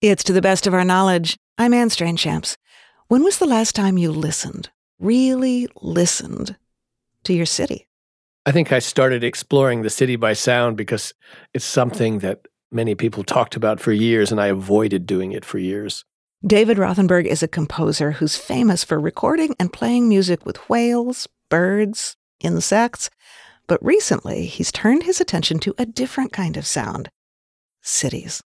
It's To the Best of Our Knowledge. I'm Anne Strange-Champs. When was the last time you listened, really listened, to your city? I think I started exploring the city by sound because it's something that many people talked about for years, and I avoided doing it for years. David Rothenberg is a composer who's famous for recording and playing music with whales, birds, insects. But recently, he's turned his attention to a different kind of sound: cities.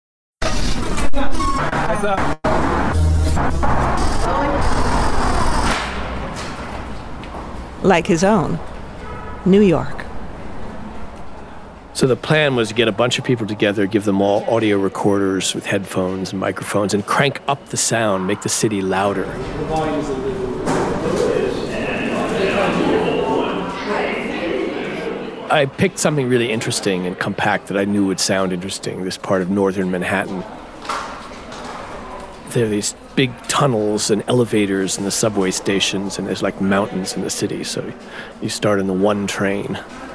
Like his own, New York. So the plan was to get a bunch of people together, give them all audio recorders with headphones and microphones, and crank up the sound, make the city louder. I picked something really interesting and compact that I knew would sound interesting, this part of northern Manhattan. There are these big tunnels and elevators in the subway stations, and there's like mountains in the city. So you start in the one train,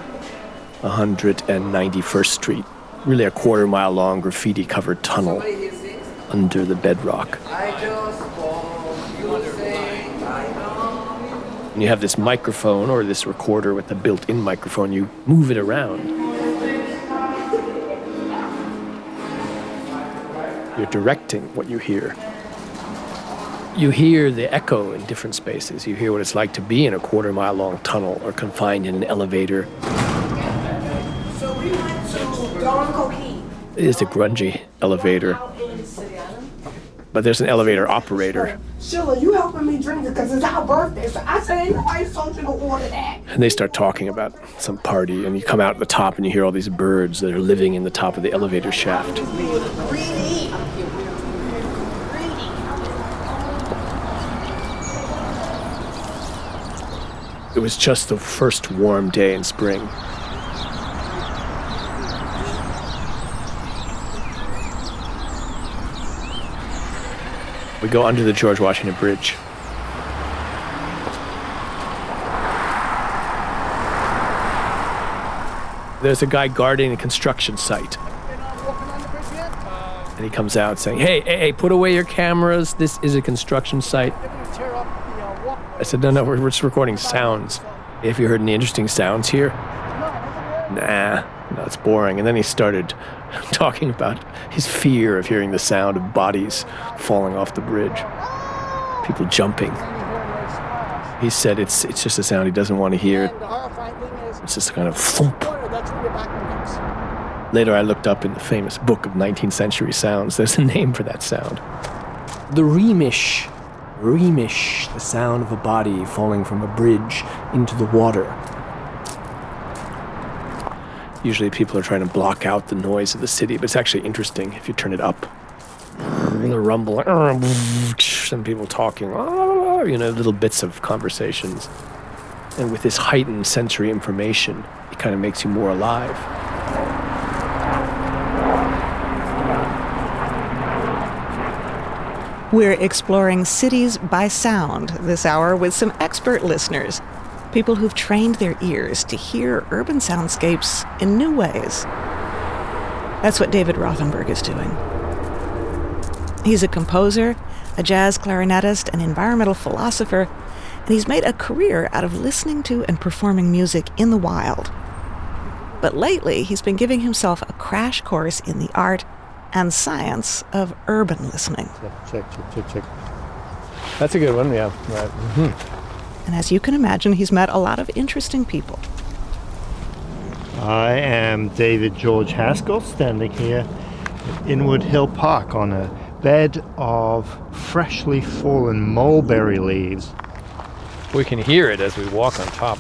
191st Street, really a quarter-mile long graffiti-covered tunnel under the bedrock. And you have this microphone or this recorder with a built-in microphone. You move it around. You're directing what you hear. You hear the echo in different spaces. You hear what it's like to be in a quarter-mile-long tunnel or confined in an elevator. So we went to Don Coquille. It is a grungy elevator. But there's an elevator operator. Sheila, you helping me drink it because it's our birthday. So I said, ain't nobody told you to order that. And they start talking about some party, and you come out at the top and you hear all these birds that are living in the top of the elevator shaft. It was just the first warm day in spring. We go under the George Washington Bridge. There's a guy guarding a construction site. And he comes out saying, hey, put away your cameras. This is a construction site. I said, no, we're just recording sounds. Have you heard any interesting sounds here? Nah, no, it's boring. And then he started talking about his fear of hearing the sound of bodies falling off the bridge, people jumping. He said it's just a sound he doesn't want to hear. It's just a kind of thump. Later I looked up in the famous book of 19th century sounds. There's a name for that sound. The reemish. Reemish, the sound of a body falling from a bridge into the water. Usually people are trying to block out the noise of the city, but it's actually interesting if you turn it up. The rumble, and people talking, little bits of conversations. And with this heightened sensory information, it kind of makes you more alive. We're exploring cities by sound this hour with some expert listeners, people who've trained their ears to hear urban soundscapes in new ways. That's what David Rothenberg is doing. He's a composer, a jazz clarinetist, an environmental philosopher, and he's made a career out of listening to and performing music in the wild. But lately, he's been giving himself a crash course in the art and science of urban listening. Check. That's a good one, yeah. Right. And as you can imagine, he's met a lot of interesting people. I am David George Haskell, standing here at Inwood Hill Park on a bed of freshly fallen mulberry leaves. We can hear it as we walk on top.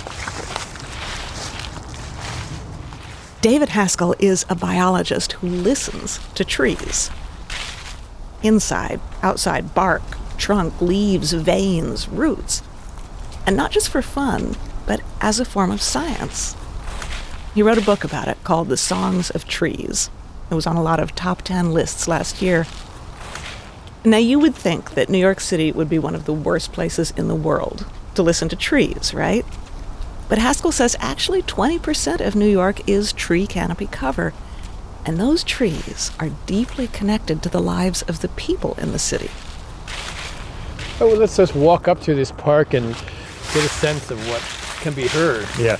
David Haskell is a biologist who listens to trees. Inside, outside, bark, trunk, leaves, veins, roots. And not just for fun, but as a form of science. He wrote a book about it called The Songs of Trees. It was on a lot of top 10 lists last year. Now, you would think that New York City would be one of the worst places in the world to listen to trees, right? But Haskell says actually 20% of New York is tree canopy cover. And those trees are deeply connected to the lives of the people in the city. Oh, well, let's just walk up to this park and get a sense of what can be heard. Yes.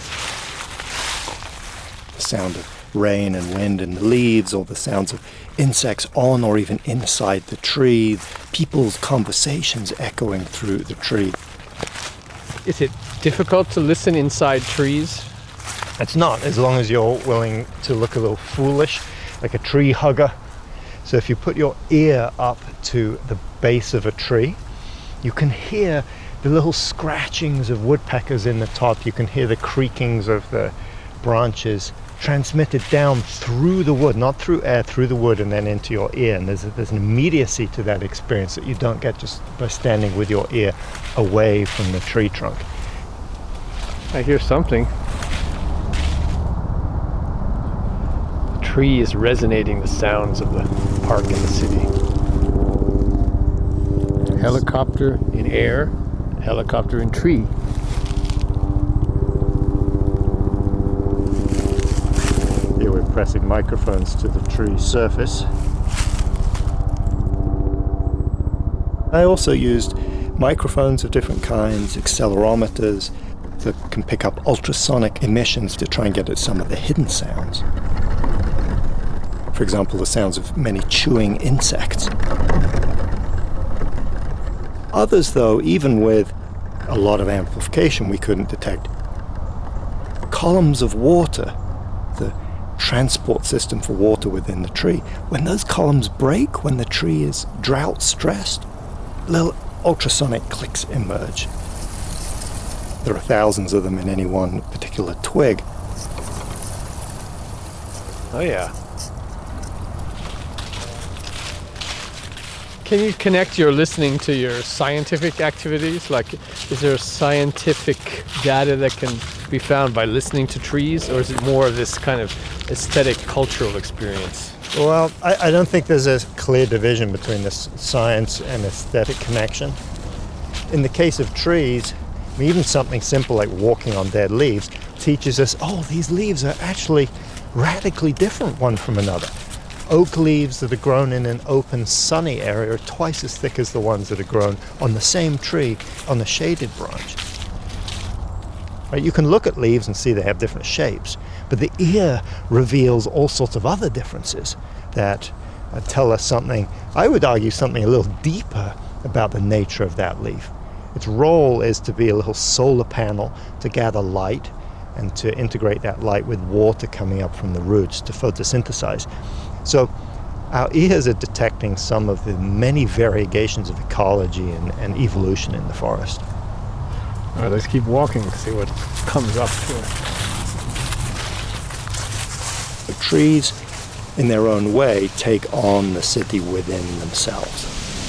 The sound of rain and wind in the leaves, or the sounds of insects on or even inside the tree, people's conversations echoing through the tree. Is it difficult to listen inside trees? It's not, as long as you're willing to look a little foolish, like a tree hugger. So if you put your ear up to the base of a tree, you can hear the little scratchings of woodpeckers in the top. You can hear the creakings of the branches transmitted down through the wood, not through air, through the wood and then into your ear. And there's an immediacy to that experience that you don't get just by standing with your ear away from the tree trunk. I hear something. The tree is resonating the sounds of the park and the city. Helicopter in air, helicopter in tree. Here we're pressing microphones to the tree surface. I also used microphones of different kinds, accelerometers that can pick up ultrasonic emissions to try and get at some of the hidden sounds. For example, the sounds of many chewing insects. Others, though, even with a lot of amplification, we couldn't detect. Columns of water, the transport system for water within the tree. When those columns break, when the tree is drought stressed, little ultrasonic clicks emerge. There are thousands of them in any one particular twig. Oh yeah. Can you connect your listening to your scientific activities? Like, is there scientific data that can be found by listening to trees, or is it more of this kind of aesthetic, cultural experience? Well, I don't think there's a clear division between this science and aesthetic connection. In the case of trees, I mean, even something simple like walking on dead leaves teaches us, oh, these leaves are actually radically different one from another. Oak leaves that are grown in an open, sunny area are twice as thick as the ones that are grown on the same tree on the shaded branch. Right? You can look at leaves and see they have different shapes, but the ear reveals all sorts of other differences that tell us something, I would argue something a little deeper about the nature of that leaf. Its role is to be a little solar panel to gather light and to integrate that light with water coming up from the roots to photosynthesize. So our ears are detecting some of the many variegations of ecology and evolution in the forest. All right, let's keep walking and see what comes up to it. The trees, in their own way, take on the city within themselves.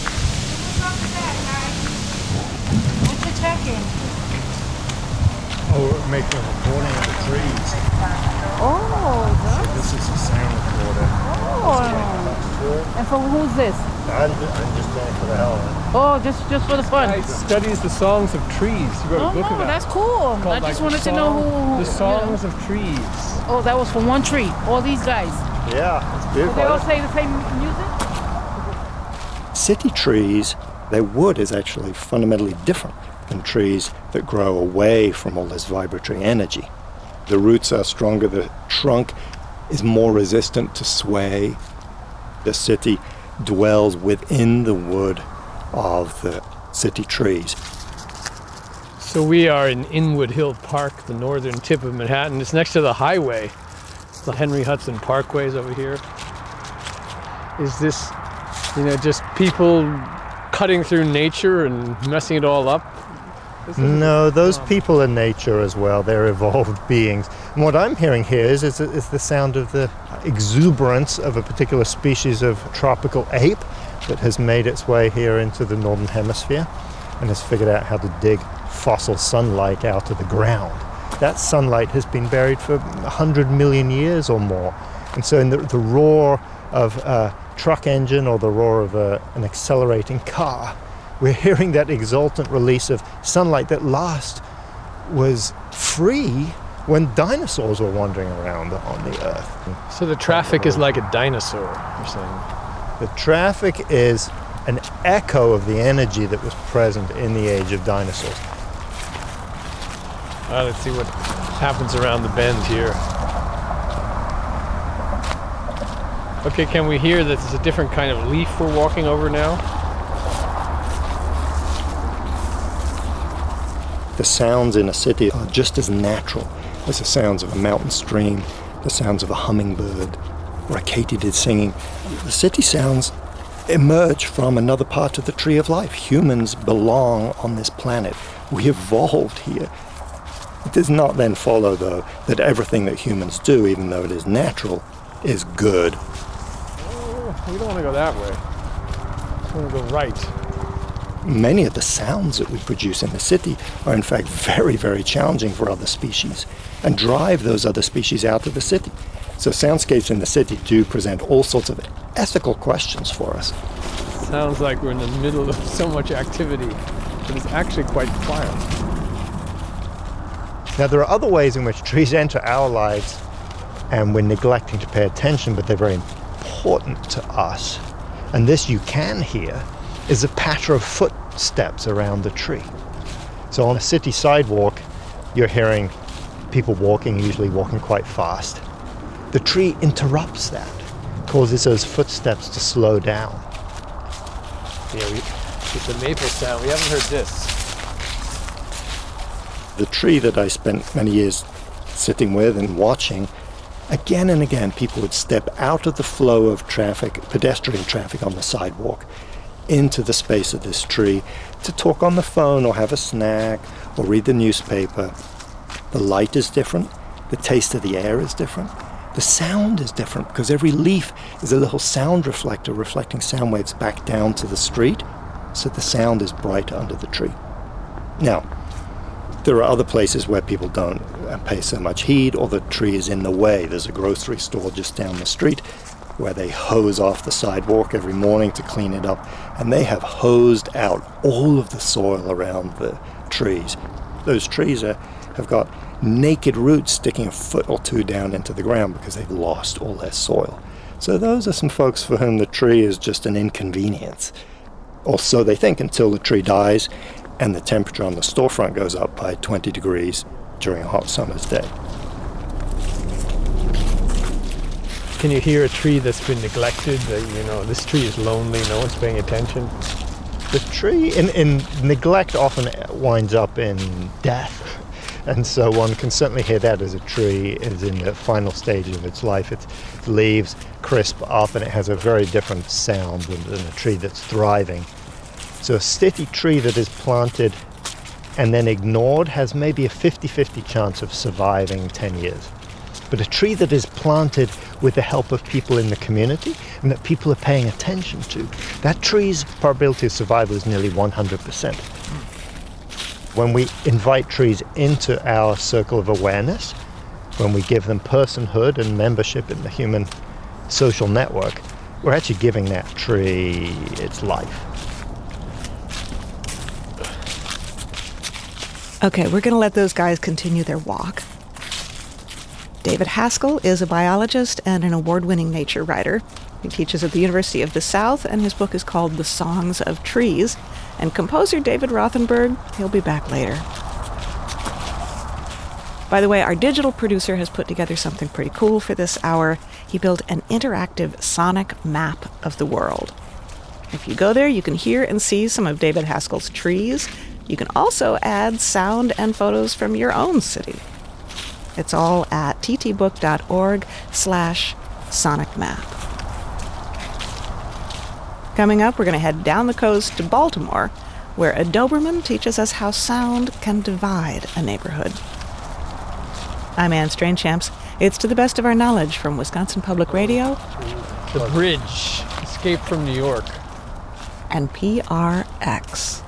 What you checking? Oh, we're making a recording of the trees. Oh, This is a sound recorder. And for who's this? I'm just doing it for the hell of it. Oh, just for the fun. It studies the songs of trees. You wrote a book about That's cool. called, I just like, wanted to know who. The songs of trees. Oh, that was from one tree. All these guys. Yeah, it's beautiful. They all say the same music? City trees, their wood is actually fundamentally different than trees that grow away from all this vibratory energy. The roots are stronger, the trunk is more resistant to sway. The city dwells within the wood of the city trees. So we are in Inwood Hill Park, the northern tip of Manhattan. It's next to the highway. The Henry Hudson Parkway is over here. Is this, just people cutting through nature and messing it all up? No, those people are nature as well. They're evolved beings. And what I'm hearing here is the sound of the exuberance of a particular species of tropical ape that has made its way here into the northern hemisphere and has figured out how to dig fossil sunlight out of the ground. That sunlight has been buried for 100 million years or more. And so in the roar of a truck engine or the roar of an accelerating car, we're hearing that exultant release of sunlight that last was free when dinosaurs were wandering around on the Earth. So the traffic is like a dinosaur, you're saying? The traffic is an echo of the energy that was present in the age of dinosaurs. Let's see what happens around the bend here. Okay, can we hear that there's a different kind of leaf we're walking over now? The sounds in a city are just as natural as the sounds of a mountain stream, the sounds of a hummingbird, or a katydid singing. The city sounds emerge from another part of the tree of life. Humans belong on this planet. We evolved here. It does not then follow, though, that everything that humans do, even though it is natural, is good. We don't want to go that way. We want to go right. Many of the sounds that we produce in the city are in fact very, very challenging for other species and drive those other species out of the city. So soundscapes in the city do present all sorts of ethical questions for us. Sounds like we're in the middle of so much activity, but it's actually quite quiet. Now, there are other ways in which trees enter our lives and we're neglecting to pay attention, but they're very important to us. And this you can hear is a patter of footsteps around the tree. So on a city sidewalk, you're hearing people walking, usually walking quite fast. The tree interrupts that, causes those footsteps to slow down. Yeah, it's a maple sound. We haven't heard this. The tree that I spent many years sitting with and watching, again and again people would step out of the flow of traffic, pedestrian traffic on the sidewalk, into the space of this tree to talk on the phone or have a snack or read the newspaper. The light is different. The taste of the air is different. The sound is different because every leaf is a little sound reflector reflecting sound waves back down to the street, so the sound is bright under the tree. Now, there are other places where people don't pay so much heed, or the tree is in the way. There's a grocery store just down the street where they hose off the sidewalk every morning to clean it up, and they have hosed out all of the soil around the trees. Those trees have got naked roots sticking a foot or two down into the ground because they've lost all their soil. So those are some folks for whom the tree is just an inconvenience. Or so they think, until the tree dies and the temperature on the storefront goes up by 20 degrees during a hot summer's day. Can you hear a tree that's been neglected? This tree is lonely, no one's paying attention. The tree in neglect often winds up in death. And so one can certainly hear that as a tree is in the final stage of its life. Its leaves crisp up and it has a very different sound than a tree that's thriving. So a city tree that is planted and then ignored has maybe a 50-50 chance of surviving 10 years. But a tree that is planted with the help of people in the community and that people are paying attention to, that tree's probability of survival is nearly 100%. When we invite trees into our circle of awareness, when we give them personhood and membership in the human social network, we're actually giving that tree its life. Okay, we're going to let those guys continue their walk. David Haskell is a biologist and an award-winning nature writer. He teaches at the University of the South, and his book is called The Songs of Trees. And composer David Rothenberg, he'll be back later. By the way, our digital producer has put together something pretty cool for this hour. He built an interactive sonic map of the world. If you go there, you can hear and see some of David Haskell's trees. You can also add sound and photos from your own city. It's all at ttbook.org/sonicmap. Coming up, we're going to head down the coast to Baltimore, where a Doberman teaches us how sound can divide a neighborhood. I'm Anne Strainchamps. It's To the Best of Our Knowledge from Wisconsin Public Radio. The Bridge, Escape from New York. And PRX.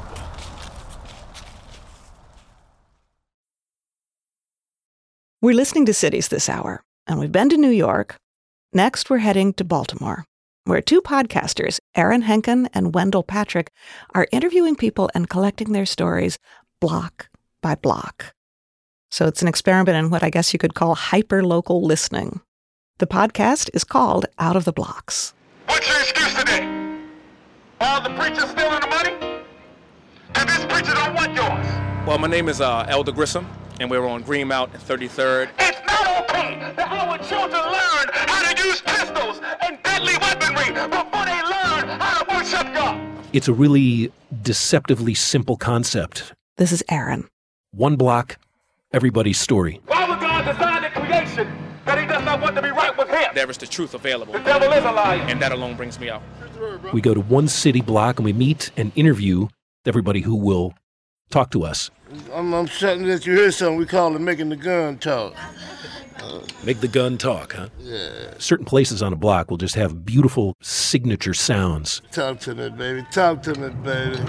We're listening to Cities this hour, and we've been to New York. Next, we're heading to Baltimore, where two podcasters, Aaron Henkin and Wendell Patrick, are interviewing people and collecting their stories block by block. So it's an experiment in what I guess you could call hyper-local listening. The podcast is called Out of the Blocks. What's your excuse today? All the preachers stealing the money? And this preacher don't want yours. Well, my name is Elder Grissom, and we're on Greenmount and 33rd. It's not okay that our children learn how to use pistols and deadly weaponry before they learn how to worship God. It's a really deceptively simple concept. This is Aaron. One block, everybody's story. Why would God design in creation that he does not want to be right with him? There is the truth available, The devil is a liar. and that alone brings me out. We go to one city block and we meet and interview everybody who will talk to us. I'm certain that you hear something we call it making the gun talk. Make the gun talk, huh? Yeah. Certain places on a block will just have beautiful signature sounds. Talk to me, baby. Talk to me, baby.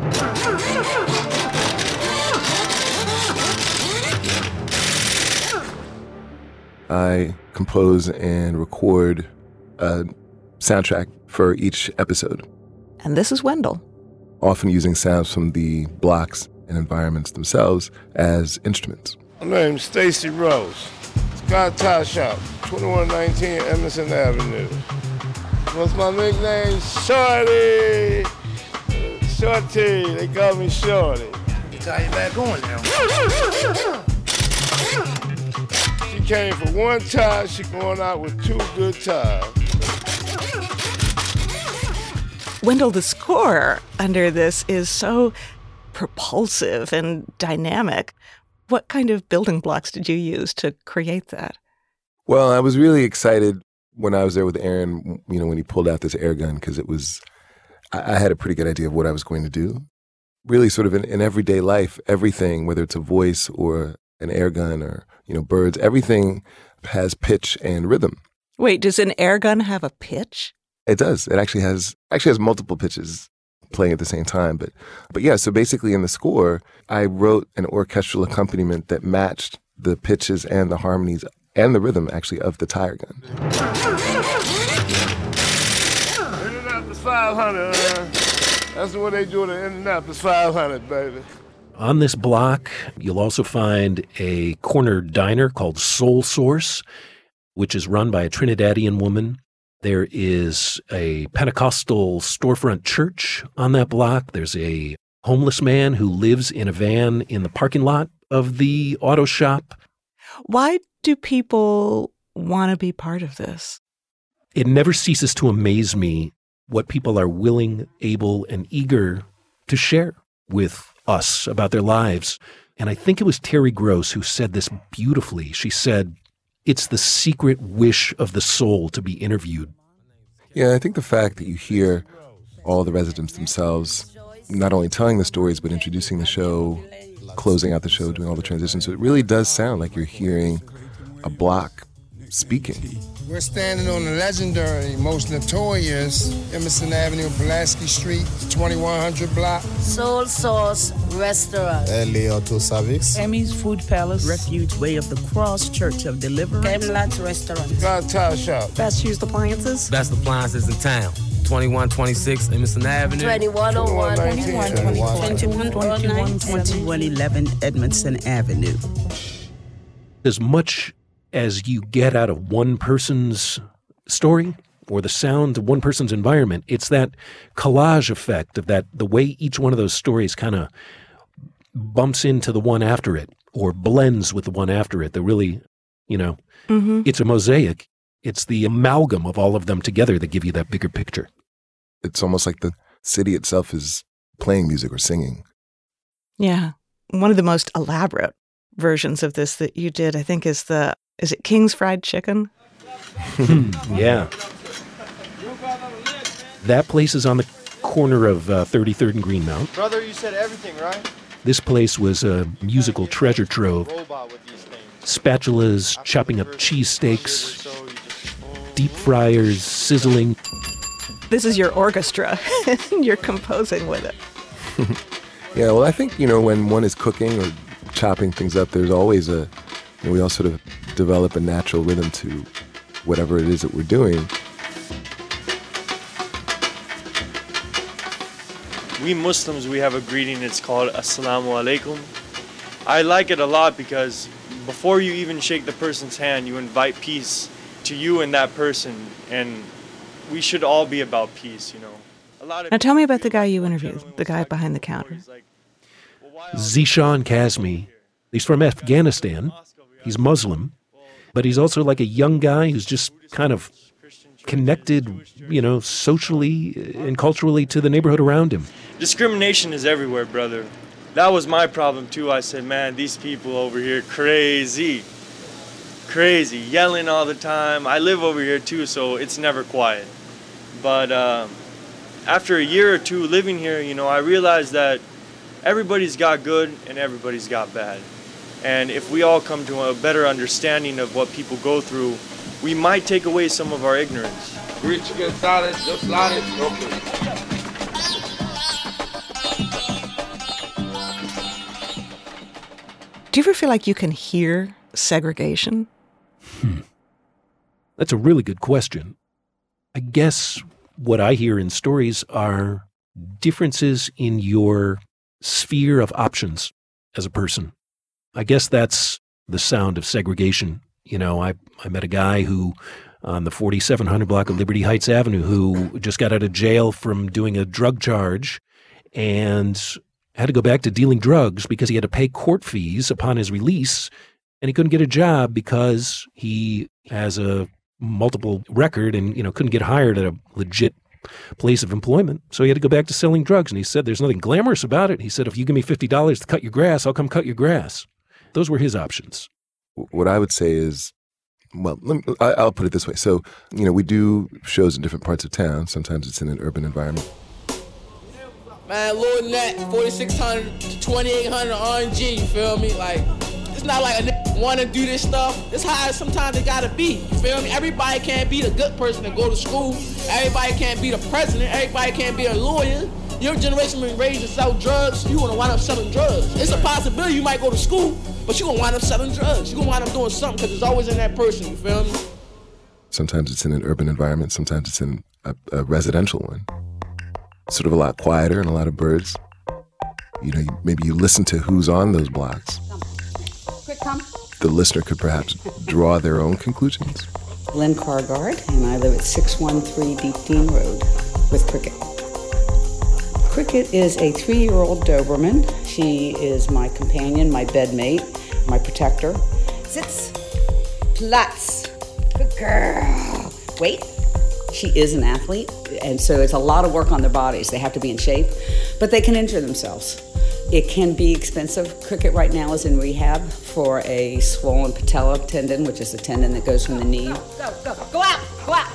I compose and record a soundtrack for each episode, And this is Wendell. often using sounds from the blocks and environments themselves as instruments. My name's Stacy Rose. Scott Tire Shop, 2119 Emerson Avenue. What's my nickname? Shorty. Shorty. They call me Shorty. Tie you back on now. She came for one tire. She going out with two good tires. Wendell, the score under this is so propulsive and dynamic. What kind of building blocks did you use to create that? Well, I was really excited when I was there with Aaron, when he pulled out this air gun, because I had a pretty good idea of what I was going to do. Really sort of in everyday life, everything, whether it's a voice or an air gun or, birds, everything has pitch and rhythm. Wait, does an air gun have a pitch? It does. It actually has multiple pitches playing at the same time. But yeah, so basically in the score, I wrote an orchestral accompaniment that matched the pitches and the harmonies and the rhythm, actually, of the tire gun. Indianapolis 500, That's what they do to Indianapolis 500, baby. On this block, you'll also find a corner diner called Soul Source, which is run by a Trinidadian woman. There is a Pentecostal storefront church on that block. There's a homeless man who lives in a van in the parking lot of the auto shop. Why do people want to be part of this? It never ceases to amaze me what people are willing, able, and eager to share with us about their lives. And I think it was Terry Gross who said this beautifully. She said, "It's the secret wish of the soul to be interviewed." Yeah, I think the fact that you hear all the residents themselves not only telling the stories, but introducing the show, closing out the show, doing all the transitions, so it really does sound like you're hearing a block speaking. We're standing on the legendary, most notorious Emerson Avenue, Pulaski Street, 2100 block. Soul Source Restaurant. Leo Service. Emmy's Food Palace. Refuge Way of the Cross Church of Deliverance. Camelot Restaurant. Scott Tire Shop. Best used appliances. Best appliances in town. 2126 Emerson Avenue. 2101. 2111 Edmondson Avenue. As much as you get out of one person's story or the sound of one person's environment, it's that collage effect of that, the way each one of those stories kind of bumps into the one after it or blends with the one after it. That really, It's a mosaic. It's the amalgam of all of them together that give you that bigger picture. It's almost like the city itself is playing music or singing. Yeah. One of the most elaborate versions of this that you did, I think, is it King's Fried Chicken? Yeah. That place is on the corner of 33rd and Greenmount. Brother, you said everything, right? This place was a musical treasure trove. Spatulas, chopping up cheesesteaks, deep fryers, sizzling. This is your orchestra, and you're composing with it. Yeah, well, I think, when one is cooking or chopping things up, there's always we all sort of develop a natural rhythm to whatever it is that we're doing. We Muslims, we have a greeting, it's called Assalamu Alaikum. I like it a lot because before you even shake the person's hand, you invite peace to you and that person, and we should all be about peace, you know. Now tell me about the guy you interviewed, the guy behind the counter. Zishan Kazmi. He's from Afghanistan. He's Muslim, but he's also like a young guy who's just kind of connected, you know, socially and culturally to the neighborhood around him. Discrimination is everywhere, brother. That was my problem too. I said, man, these people over here crazy, yelling all the time. I live over here too, so it's never quiet. But after a year or two living here, you know, I realized that everybody's got good and everybody's got bad. And if we all come to a better understanding of what people go through, we might take away some of our ignorance. Rich get solid, just solid, okay. Do you ever feel like you can hear segregation? That's a really good question. I guess what I hear in stories are differences in your sphere of options as a person. I guess that's the sound of segregation. You know, I met a guy who, on the 4700 block of Liberty Heights Avenue, who just got out of jail from doing a drug charge and had to go back to dealing drugs because he had to pay court fees upon his release, and he couldn't get a job because he has a multiple record and, you know, couldn't get hired at a legit place of employment. So he had to go back to selling drugs. And he said, there's nothing glamorous about it. He said, if you give me $50 to cut your grass, I'll come cut your grass. Those were his options. What I would say is, well, I'll put it this way. So, you know, we do shows in different parts of town. Sometimes it's in an urban environment. Man, Lord Nat, 4600 to 2800 RNG, you feel me? Like, it's not like a nigga want to do this stuff. It's how sometimes it gotta be, you feel me? Everybody can't be the good person to go to school. Everybody can't be the president. Everybody can't be a lawyer. Your generation been raised to sell drugs. You wanna wind up selling drugs. It's a possibility you might go to school, but you gonna wind up selling drugs. You gonna wind up doing something because it's always in that person, you feel me? Sometimes it's in an urban environment. Sometimes it's in a residential one. Sort of a lot quieter and a lot of birds. You know, maybe you listen to who's on those blocks. Quick, come. The listener could perhaps draw their own conclusions. Lynn Cargard, and I live at 613 Deep Dean Road with Cricket. Cricket is a 3-year-old Doberman. She is my companion, my bedmate, my protector. Sits. Platz. Good girl. Wait. She is an athlete, and so it's a lot of work on their bodies. They have to be in shape, but they can injure themselves. It can be expensive. Cricket right now is in rehab for a swollen patella tendon, which is the tendon that goes from the knee. Go out.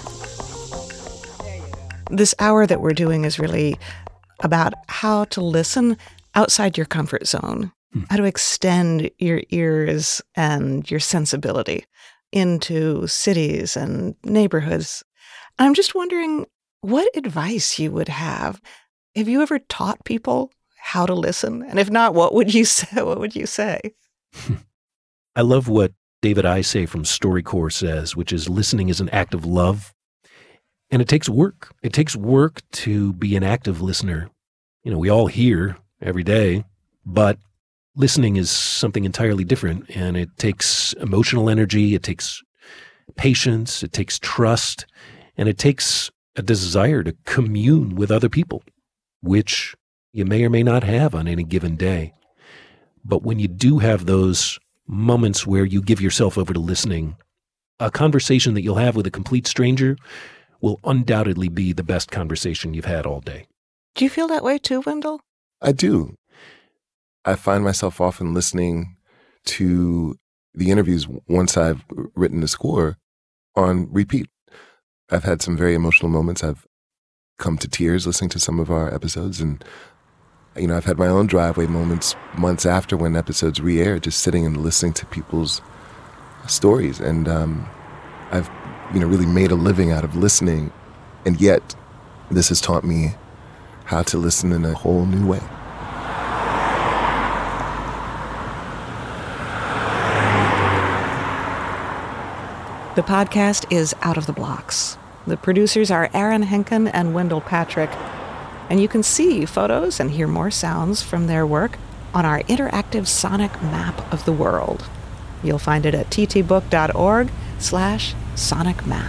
This hour that we're doing is really about how to listen outside your comfort zone, how to extend your ears and your sensibility into cities and neighborhoods. I'm just wondering what advice you would have. Have you ever taught people how to listen? And if not, what would you say? What would you say? I love what David Isay from StoryCorps says, which is listening is an act of love. And it takes work. It takes work to be an active listener. You know, we all hear every day, but listening is something entirely different. And it takes emotional energy. It takes patience. It takes trust. And it takes a desire to commune with other people, which you may or may not have on any given day. But when you do have those moments where you give yourself over to listening, a conversation that you'll have with a complete stranger will undoubtedly be the best conversation you've had all day. Do you feel that way too, Wendell? I do. I find myself often listening to the interviews once I've written the score on repeat. I've had some very emotional moments. I've come to tears listening to some of our episodes. And, you know, I've had my own driveway moments months after when episodes re-air, just sitting and listening to people's stories. And I've, you know, really made a living out of listening. And yet, this has taught me how to listen in a whole new way. The podcast is Out of the Blocks. The producers are Aaron Henkin and Wendell Patrick, and you can see photos and hear more sounds from their work on our interactive sonic map of the world. You'll find it at ttbook.org/sonicmap.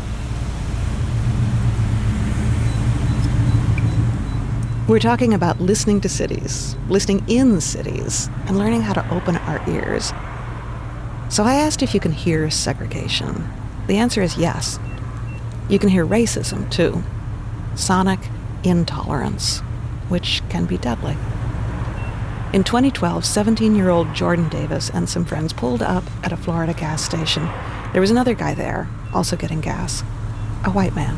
We're talking about listening to cities, listening in cities, and learning how to open our ears. So I asked if you can hear segregation. The answer is yes. You can hear racism, too. Sonic intolerance, which can be deadly. In 2012, 17-year-old Jordan Davis and some friends pulled up at a Florida gas station. There was another guy there, also getting gas, a white man.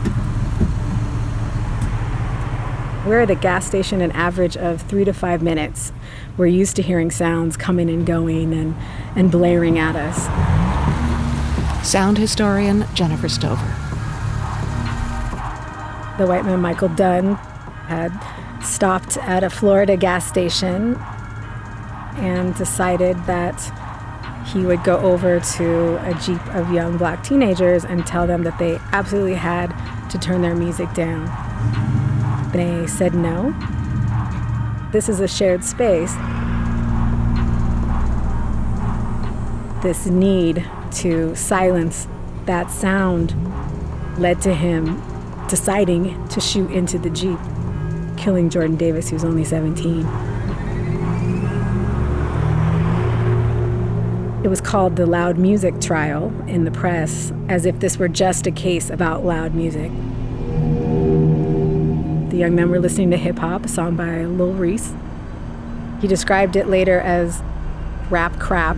We're at a gas station an average of 3 to 5 minutes. We're used to hearing sounds coming and going and blaring at us. Sound historian Jennifer Stover. The white man, Michael Dunn, had stopped at a Florida gas station and decided that he would go over to a Jeep of young black teenagers and tell them that they absolutely had to turn their music down. They said no. This is a shared space. This need to silence that sound led to him deciding to shoot into the Jeep, killing Jordan Davis, who's only 17. It was called the loud music trial in the press, as if this were just a case about loud music. The young men were listening to hip-hop, a song by Lil Reese. He described it later as rap crap,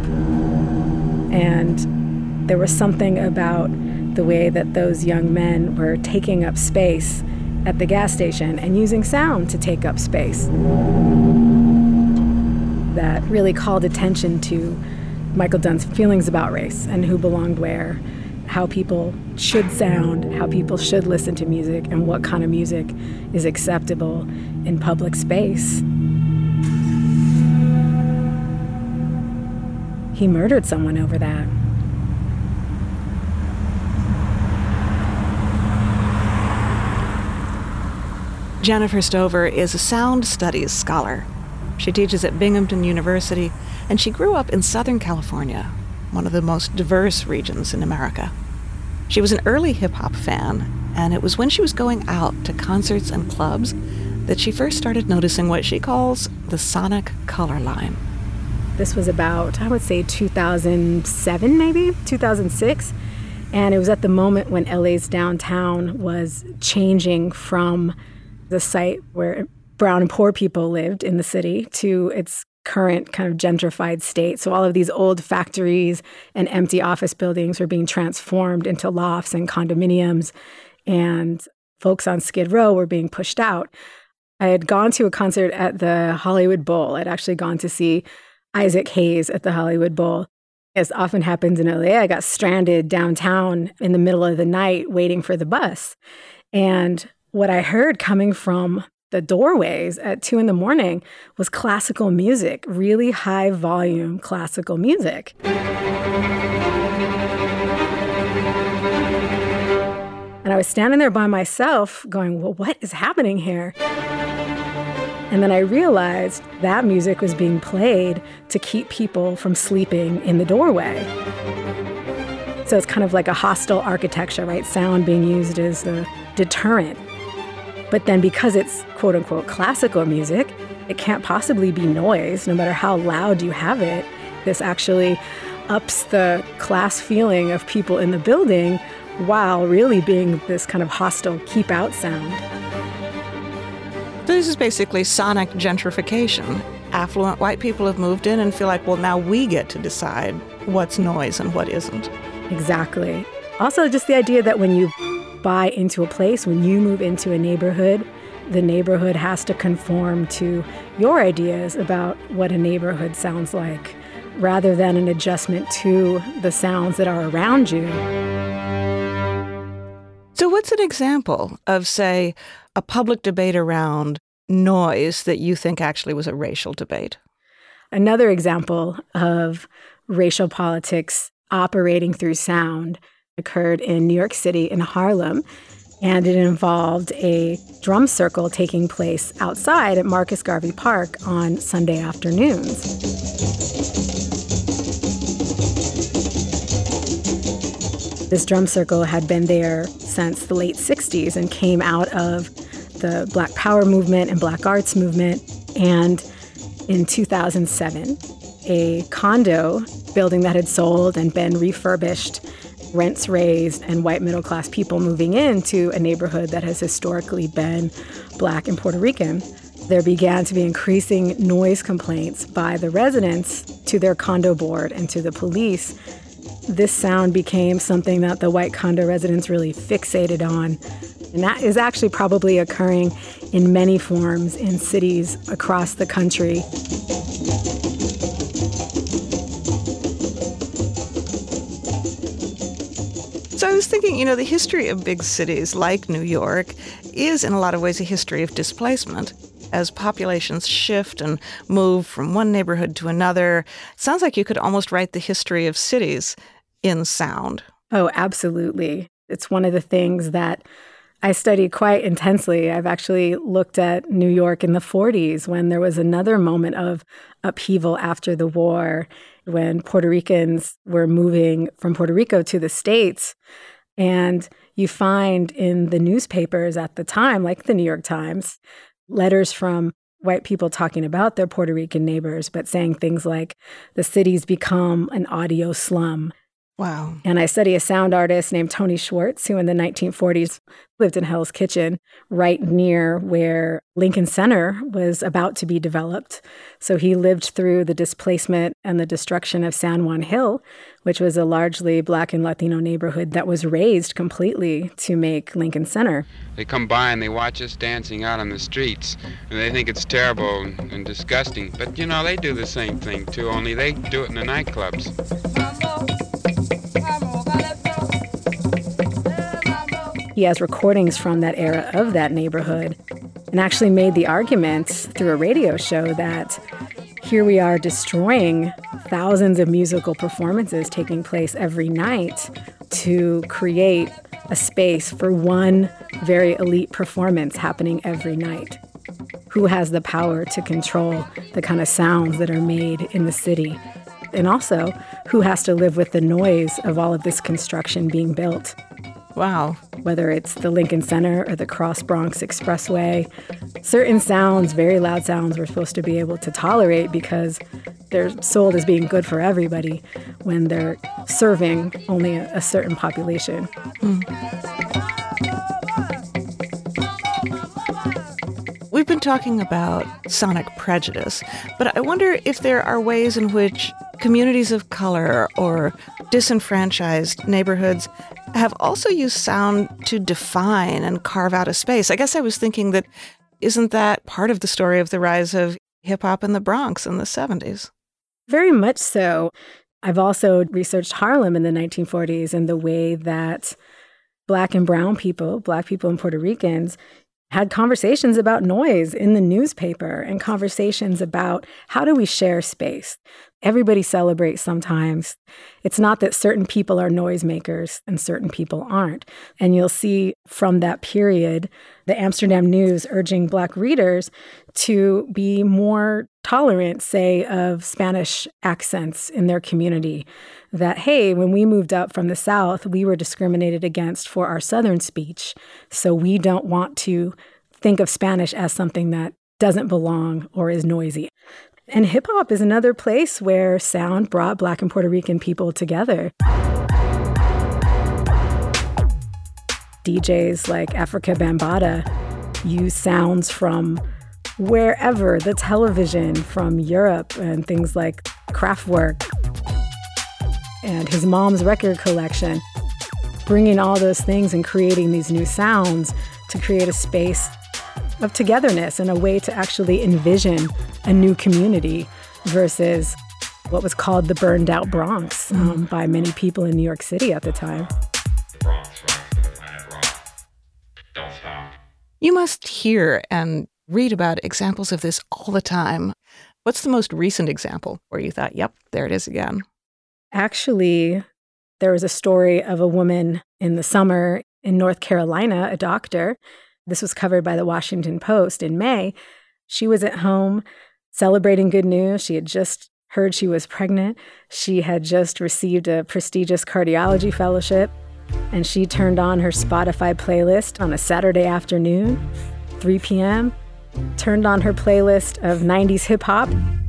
and there was something about the way that those young men were taking up space at the gas station and using sound to take up space that really called attention to Michael Dunn's feelings about race and who belonged where, how people should sound, how people should listen to music, and what kind of music is acceptable in public space. He murdered someone over that. Jennifer Stover is a sound studies scholar. She teaches at Binghamton University, and she grew up in Southern California, one of the most diverse regions in America. She was an early hip-hop fan, and it was when she was going out to concerts and clubs that she first started noticing what she calls the sonic color line. This was about, I would say, 2007 maybe, 2006. And it was at the moment when LA's downtown was changing from the site where brown and poor people lived in the city to its current kind of gentrified state. So all of these old factories and empty office buildings were being transformed into lofts and condominiums, and folks on Skid Row were being pushed out. I had gone to a concert at the Hollywood Bowl. I'd actually gone to see Isaac Hayes at the Hollywood Bowl. As often happens in LA, I got stranded downtown in the middle of the night waiting for the bus. And what I heard coming from the doorways at 2 a.m. was classical music, really high volume classical music. And I was standing there by myself going, well, what is happening here? And then I realized that music was being played to keep people from sleeping in the doorway. So it's kind of like a hostile architecture, right? Sound being used as a deterrent. But then because it's quote unquote classical music, it can't possibly be noise, no matter how loud you have it. This actually ups the class feeling of people in the building while really being this kind of hostile keep out sound. So this is basically sonic gentrification. Affluent white people have moved in and feel like, well, now we get to decide what's noise and what isn't. Exactly. Also, just the idea that when you buy into a place, when you move into a neighborhood, the neighborhood has to conform to your ideas about what a neighborhood sounds like, rather than an adjustment to the sounds that are around you. So what's an example of, say, a public debate around noise that you think actually was a racial debate? Another example of racial politics operating through sound occurred in New York City in Harlem, and it involved a drum circle taking place outside at Marcus Garvey Park on Sunday afternoons. This drum circle had been there since the late 60s and came out of the Black Power movement and Black Arts movement. And in 2007, a condo building that had sold and been refurbished, rents raised, and white middle-class people moving into a neighborhood that has historically been Black and Puerto Rican, there began to be increasing noise complaints by the residents to their condo board and to the police. This sound became something that the white condo residents really fixated on. And that is actually probably occurring in many forms in cities across the country. So I was thinking, the history of big cities like New York is in a lot of ways a history of displacement. As populations shift and move from one neighborhood to another, it sounds like you could almost write the history of cities in sound. Oh, absolutely. It's one of the things that I study quite intensely. I've actually looked at New York in the 40s when there was another moment of upheaval after the war, when Puerto Ricans were moving from Puerto Rico to the States. And you find in the newspapers at the time, like the New York Times, letters from white people talking about their Puerto Rican neighbors, but saying things like, the city's become an audio slum. Wow. And I study a sound artist named Tony Schwartz, who in the 1940s lived in Hell's Kitchen, right near where Lincoln Center was about to be developed. So he lived through the displacement and the destruction of San Juan Hill, which was a largely Black and Latino neighborhood that was razed completely to make Lincoln Center. They come by and they watch us dancing out on the streets, and they think it's terrible and disgusting. But, they do the same thing, too, only they do it in the nightclubs. He has recordings from that era of that neighborhood and actually made the argument through a radio show that here we are destroying thousands of musical performances taking place every night to create a space for one very elite performance happening every night. Who has the power to control the kind of sounds that are made in the city? And also, who has to live with the noise of all of this construction being built? Wow. Whether it's the Lincoln Center or the Cross Bronx Expressway, certain sounds, very loud sounds, we're supposed to be able to tolerate because they're sold as being good for everybody when they're serving only a certain population. We've been talking about sonic prejudice, but I wonder if there are ways in which communities of color or disenfranchised neighborhoods have also used sound to define and carve out a space. I guess I was thinking that isn't that part of the story of the rise of hip-hop in the Bronx in the 70s? Very much so. I've also researched Harlem in the 1940s and the way that Black and brown people, Black people and Puerto Ricans, had conversations about noise in the newspaper and conversations about how do we share space. Everybody celebrates sometimes. It's not that certain people are noisemakers and certain people aren't. And you'll see from that period, the Amsterdam News urging Black readers to be more tolerant, say, of Spanish accents in their community. That, hey, when we moved up from the South, we were discriminated against for our Southern speech. So we don't want to think of Spanish as something that doesn't belong or is noisy. And hip hop is another place where sound brought Black and Puerto Rican people together. DJs like Africa Bambaataa use sounds from wherever, the television, from Europe, and things like Kraftwerk and his mom's record collection, bringing all those things and creating these new sounds to create a space of togetherness and a way to actually envision a new community versus what was called the burned out Bronx by many people in New York City at the time. You must hear and read about examples of this all the time. What's the most recent example where you thought, yep, there it is again? Actually, there was a story of a woman in the summer in North Carolina, a doctor. This was covered by the Washington Post in May. She was at home celebrating good news. She had just heard she was pregnant. She had just received a prestigious cardiology fellowship. and she turned on her Spotify playlist on a Saturday afternoon, 3 p.m., turned on her playlist of 90s hip-hop.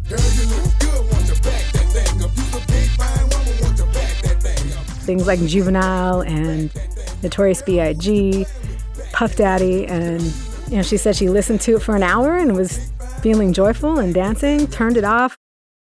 Things like Juvenile and Notorious B.I.G., Puff Daddy, and she said she listened to it for an hour and was feeling joyful and dancing, turned it off,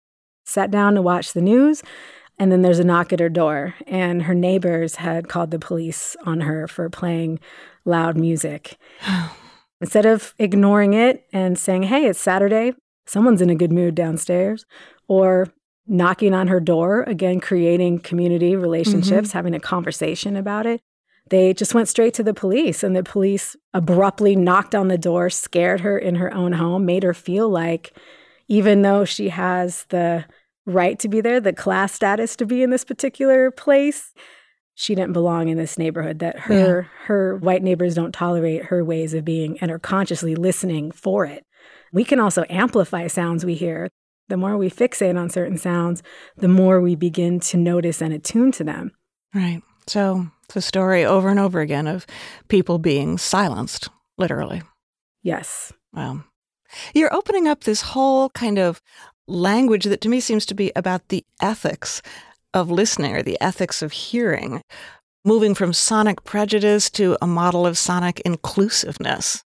sat down to watch the news, and then there's a knock at her door, and her neighbors had called the police on her for playing loud music. Instead of ignoring it and saying, hey, it's Saturday, someone's in a good mood downstairs, or knocking on her door, again, creating community relationships, having a conversation about it, they just went straight to the police, and the police abruptly knocked on the door, scared her in her own home, made her feel like even though she has the right to be there, the class status to be in this particular place, she didn't belong in this neighborhood, that her white neighbors don't tolerate her ways of being and are consciously listening for it. We can also amplify sounds we hear. The more we fixate on certain sounds, the more we begin to notice and attune to them. Right. So the story over and over again of people being silenced, literally. Yes. Wow. You're opening up this whole kind of language that to me seems to be about the ethics of listening, or the ethics of hearing, moving from sonic prejudice to a model of sonic inclusiveness.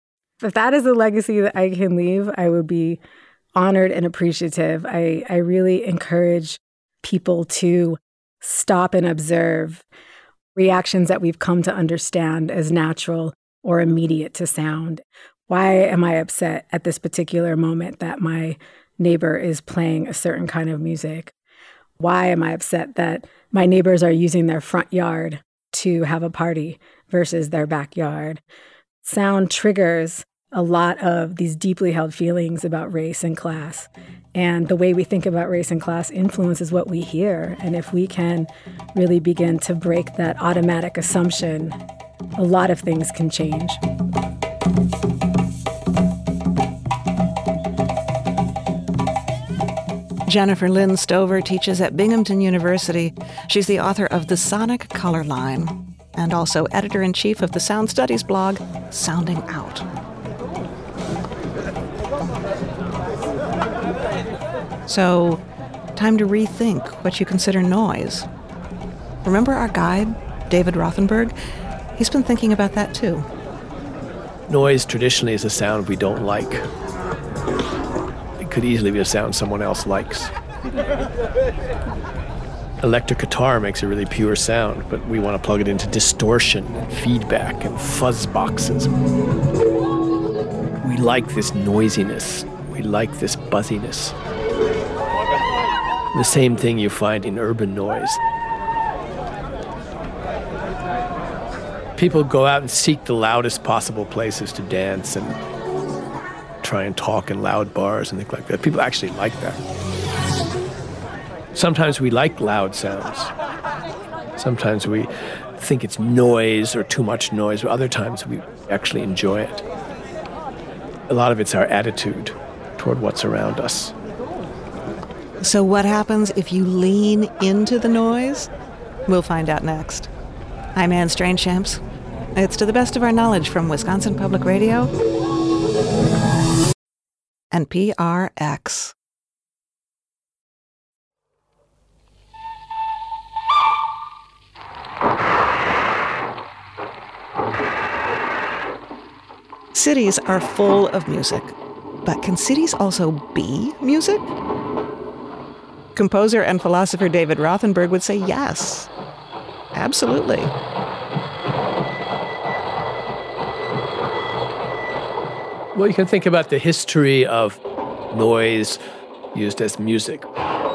If that is a legacy that I can leave, I would be honored and appreciative. I really encourage people to stop and observe reactions that we've come to understand as natural or immediate to sound. Why am I upset at this particular moment that my neighbor is playing a certain kind of music? Why am I upset that my neighbors are using their front yard to have a party versus their backyard? Sound triggers a lot of these deeply held feelings about race and class. And the way we think about race and class influences what we hear. And if we can really begin to break that automatic assumption, a lot of things can change. Jennifer Lynn Stover teaches at Binghamton University. She's the author of The Sonic Color Line and also editor-in-chief of the Sound Studies blog, Sounding Out. So, time to rethink what you consider noise. Remember our guide, David Rothenberg? He's been thinking about that too. Noise traditionally is a sound we don't like. It could easily be a sound someone else likes. Electric guitar makes a really pure sound, but we want to plug it into distortion and feedback and fuzz boxes. We like this noisiness. We like this buzziness. The same thing you find in urban noise. People go out and seek the loudest possible places to dance and try and talk in loud bars and things like that. People actually like that. Sometimes we like loud sounds. Sometimes we think it's noise or too much noise, but other times we actually enjoy it. A lot of it's our attitude toward what's around us. So what happens if you lean into the noise? We'll find out next. I'm Anne Strange-Champs. It's To the Best of Our Knowledge from Wisconsin Public Radio and PRX. Cities are full of music, but can cities also be music? Composer and philosopher David Rothenberg would say yes, absolutely. Well, you can think about the history of noise used as music.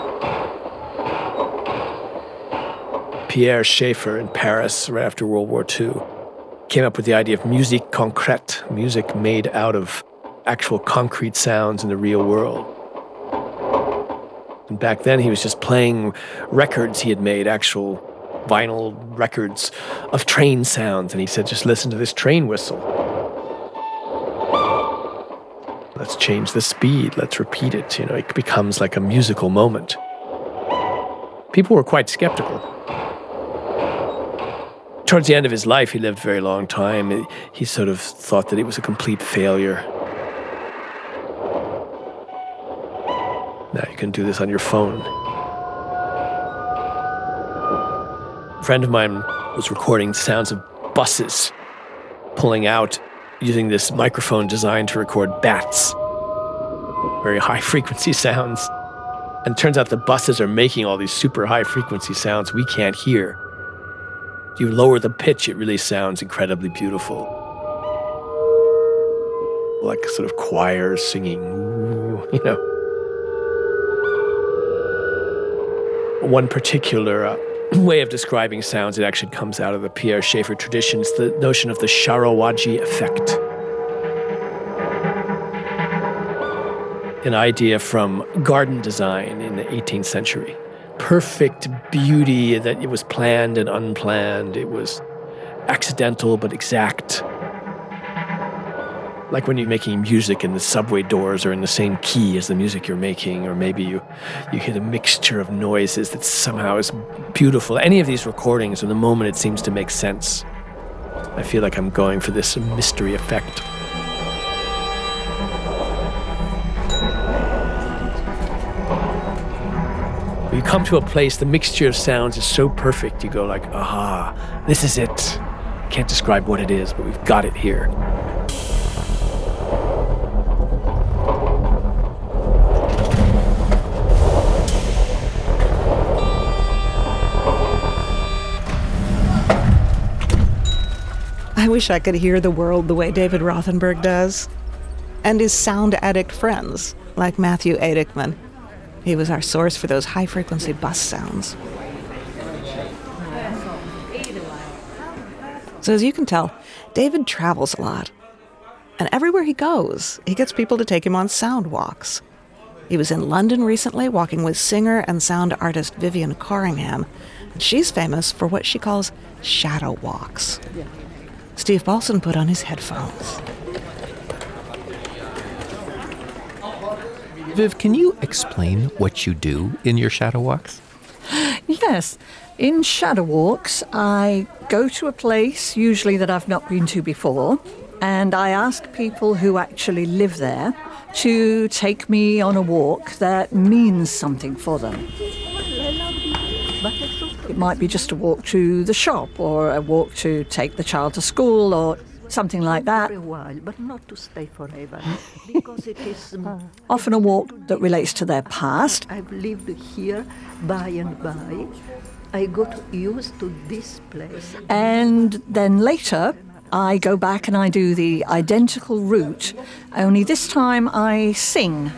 Pierre Schaeffer in Paris, right after World War II, came up with the idea of musique concrète, music made out of actual concrete sounds in the real world. And back then, he was just playing records he had made, actual vinyl records of train sounds. And he said, just listen to this train whistle. Let's change the speed. Let's repeat it. It becomes like a musical moment. People were quite skeptical. Towards the end of his life, he lived a very long time. He sort of thought that it was a complete failure. Now you can do this on your phone. A friend of mine was recording sounds of buses pulling out using this microphone designed to record bats. Very high-frequency sounds. And it turns out the buses are making all these super high-frequency sounds we can't hear. If you lower the pitch, it really sounds incredibly beautiful. Like sort of choirs singing, you know. One particular way of describing sounds, it actually comes out of the Pierre Schaeffer tradition. It's the notion of the Sharawagi effect. An idea from garden design in the 18th century. Perfect beauty, that it was planned and unplanned. It was accidental but exact. Like when you're making music and the subway doors are in the same key as the music you're making, or maybe you hear the mixture of noises that somehow is beautiful. Any of these recordings, in the moment it seems to make sense. I feel like I'm going for this mystery effect. You come to a place, the mixture of sounds is so perfect, you go like, aha, this is it. Can't describe what it is, but we've got it here. I wish I could hear the world the way David Rothenberg does. And his sound addict friends, like Matthew Adickman. He was our source for those high-frequency bus sounds. So as you can tell, David travels a lot. And everywhere he goes, he gets people to take him on sound walks. He was in London recently, walking with singer and sound artist Vivian Corringham. And she's famous for what she calls shadow walks. Steve Paulson put on his headphones. Viv, can you explain what you do in your shadow walks? Yes. In shadow walks, I go to a place, usually that I've not been to before, and I ask people who actually live there to take me on a walk that means something for them. It might be just a walk to the shop, or a walk to take the child to school, or something like that. For a while, but not to stay forever, because it is Often a walk that relates to their past. I've lived here by and by. I got used to this place. And then later, I go back and I do the identical route, only this time I sing.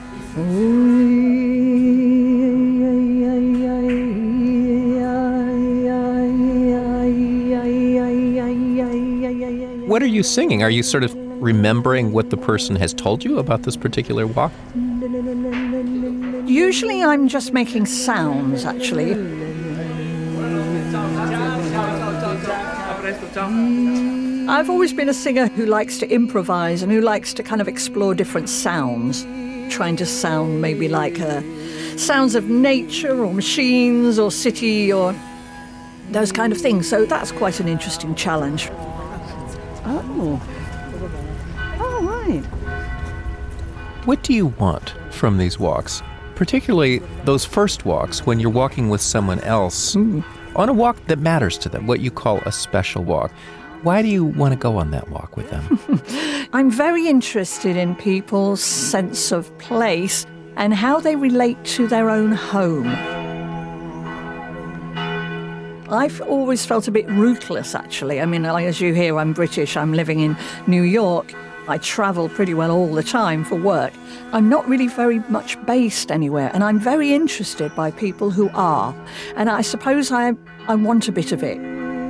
What are you singing? Are you sort of remembering what the person has told you about this particular walk? Usually I'm just making sounds, actually. I've always been a singer who likes to improvise and who likes to kind of explore different sounds, trying to sound maybe like sounds of nature or machines or city or those kind of things. So that's quite an interesting challenge. Oh, right. What do you want from these walks? Particularly those first walks when you're walking with someone else on a walk that matters to them, what you call a special walk. Why do you want to go on that walk with them? I'm very interested in people's sense of place and how they relate to their own home. I've always felt a bit rootless, actually. I mean, as you hear, I'm British. I'm living in New York. I travel pretty well all the time for work. I'm not really very much based anywhere, and I'm very interested by people who are. And I suppose I want a bit of it.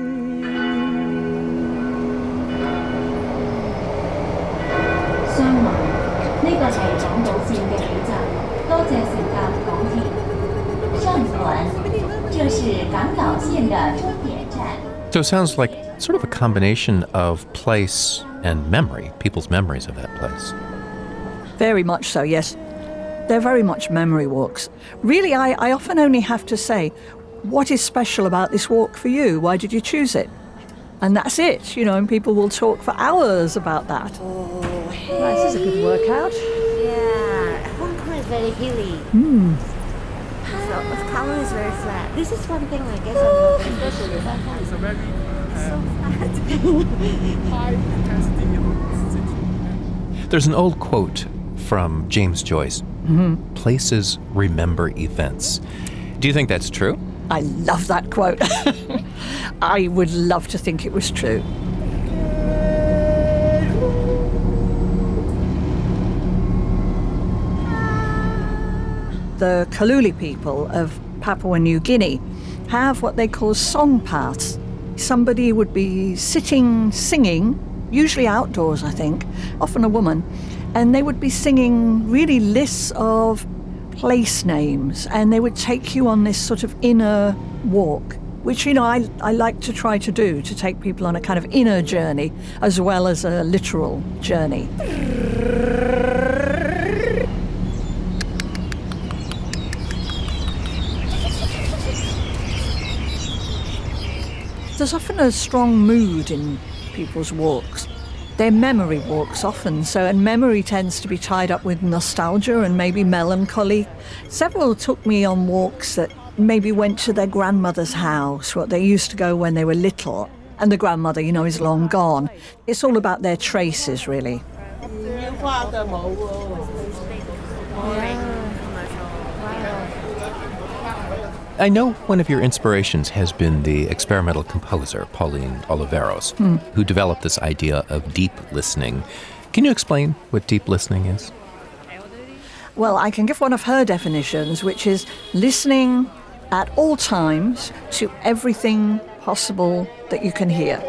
So it sounds like sort of a combination of place and memory, people's memories of that place. Very much so, yes. They're very much memory walks. Really, I often only have to say, what is special about this walk for you? Why did you choose it? And that's it, and people will talk for hours about that. Oh, hey. This is a good workout. Yeah, Hong Kong is very hilly. So Kowloon is very flat. This is one thing I guess I'm especially with Hong Kong. It's a very high intensity city. There's an old quote from James Joyce. Places remember events. Do you think that's true? I love that quote. I would love to think it was true. The Kaluli people of Papua New Guinea have what they call song paths. Somebody would be sitting, singing, usually outdoors, I think, often a woman, and they would be singing really lists of place names, and they would take you on this sort of inner walk, which, I like to try to do, to take people on a kind of inner journey as well as a literal journey. There's often a strong mood in people's walks. They're memory walks often, and memory tends to be tied up with nostalgia and maybe melancholy. Several took me on walks that maybe went to their grandmother's house, what they used to go when they were little, and the grandmother, is long gone. It's all about their traces, really. I know one of your inspirations has been the experimental composer, Pauline Oliveros, who developed this idea of deep listening. Can you explain what deep listening is? Well, I can give one of her definitions, which is listening at all times to everything possible that you can hear.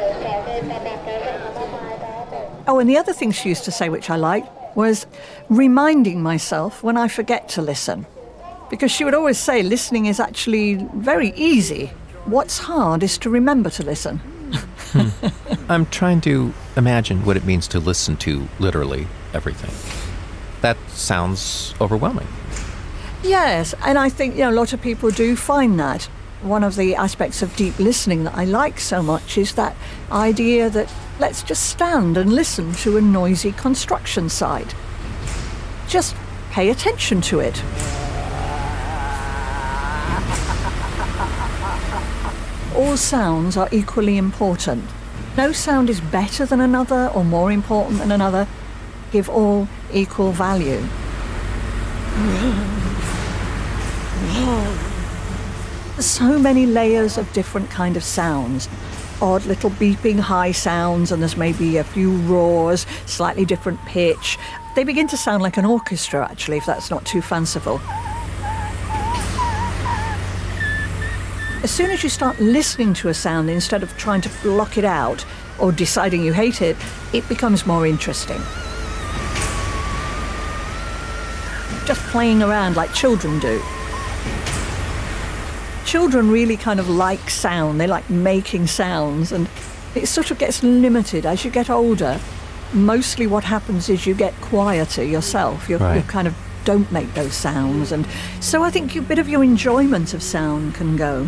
Oh, and the other thing she used to say, which I liked, was reminding myself when I forget to listen. Because she would always say listening is actually very easy. What's hard is to remember to listen. I'm trying to imagine what it means to listen to literally everything. That sounds overwhelming. Yes, and I think a lot of people do find that. One of the aspects of deep listening that I like so much is that idea that let's just stand and listen to a noisy construction site. Just pay attention to it. All sounds are equally important. No sound is better than another or more important than another. Give all equal value. There's so many layers of different kind of sounds. Odd little beeping high sounds, and there's maybe a few roars, slightly different pitch. They begin to sound like an orchestra, actually, if that's not too fanciful. As soon as you start listening to a sound instead of trying to block it out or deciding you hate it, it becomes more interesting. Just playing around like children do. Children really kind of like sound. They like making sounds, and it sort of gets limited as you get older. Mostly what happens is you get quieter yourself. You kind of don't make those sounds, and so I think a bit of your enjoyment of sound can go.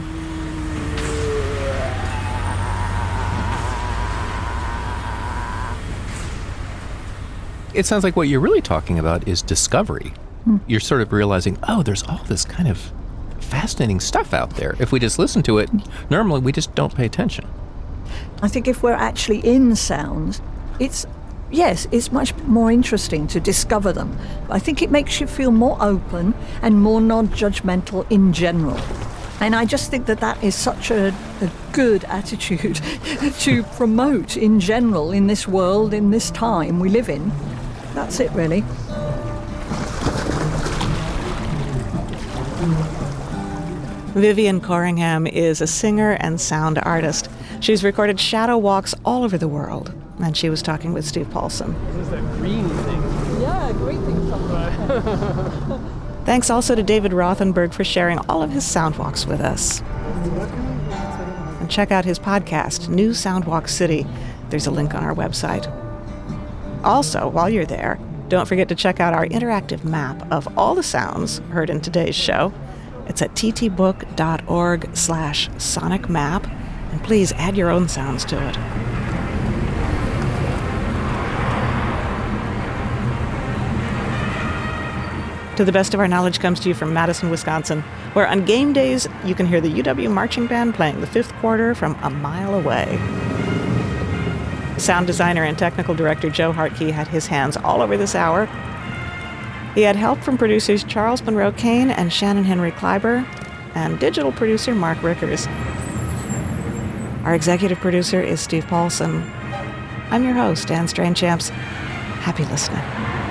It sounds like what you're really talking about is discovery. You're sort of realizing, there's all this kind of fascinating stuff out there. If we just listen to it, normally we just don't pay attention. I think if we're actually in sounds, it's much more interesting to discover them. I think it makes you feel more open and more non-judgmental in general. And I just think that is such a good attitude to promote in general in this world, in this time we live in. That's it, really. Vivian Coringham is a singer and sound artist. She's recorded shadow walks all over the world, and she was talking with Steve Paulson. This is that green thing. Yeah, green thing somewhere. Thanks also to David Rothenberg for sharing all of his sound walks with us. And check out his podcast, New Soundwalk City. There's a link on our website. Also, while you're there, don't forget to check out our interactive map of all the sounds heard in today's show. It's at ttbook.org/sonic map, And please add your own sounds to it. To the best of our knowledge comes to you from Madison, Wisconsin, where on game days you can hear the UW Marching Band playing the fifth quarter from a mile away. Sound designer and technical director Joe Hartke had his hands all over this hour. He had help from producers Charles Monroe Kane and Shannon Henry Kleiber, and digital producer Mark Rickers. Our executive producer is Steve Paulson. I'm your host, Anne Strainchamps. Happy listening.